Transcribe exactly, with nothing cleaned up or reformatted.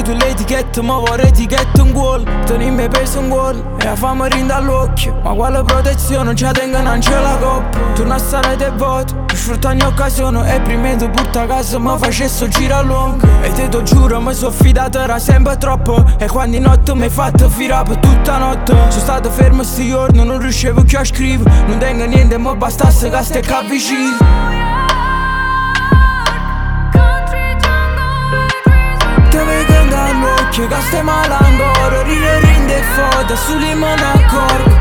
tu l'etichetta, ma vorrei etichetta un gol. Tenimi peso un gol e la fame rinda all'occhio. Ma quale protezione, non ci tengo, non c'è la coppa. Torna a stare te voto, sfrutta ogni occasione. E prima tu porta a casa, ma facesso gira lungo. E te lo giuro, mi sono fidato, era sempre troppo. E quando in notte mi hai fatto fila per tutta notte. Sono stato fermo sti giorni, non riuscivo più a scrivere. Non tengo niente, ma bastasse che stai vicino. Che stai male ancora, ride rinde e foda, su limone a corpo.